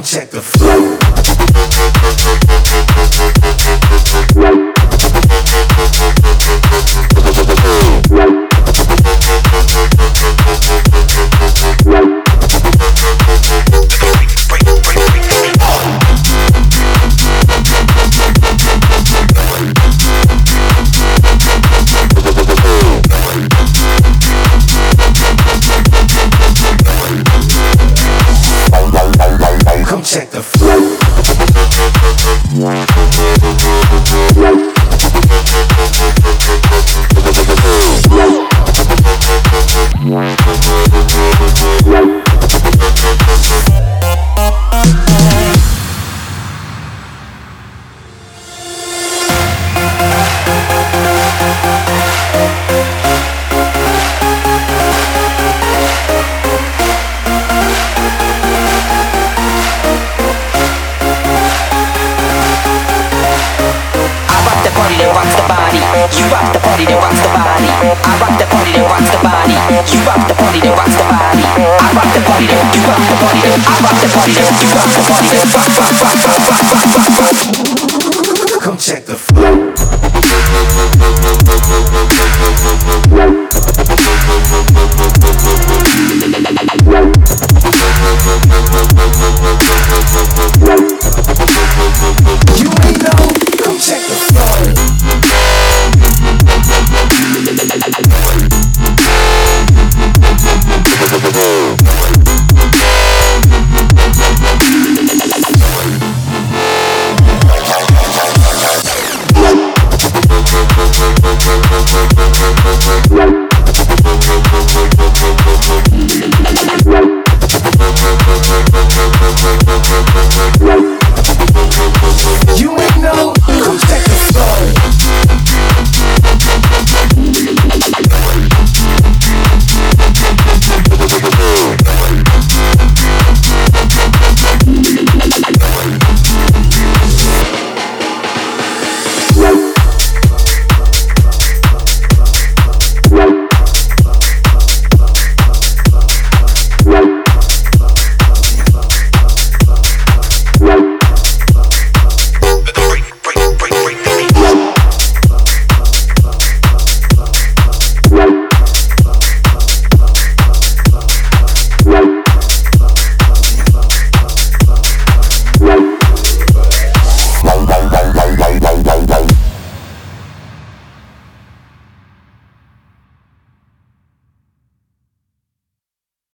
check the flow. Come check the flow. You rock the party that rocks the body. I rock the party that rocks the body. You rock the party that rocks the body. I rock the party that you rock the party that I rock the party that you rock the party that rock rock rock rock rock rock rock. Come check the flow.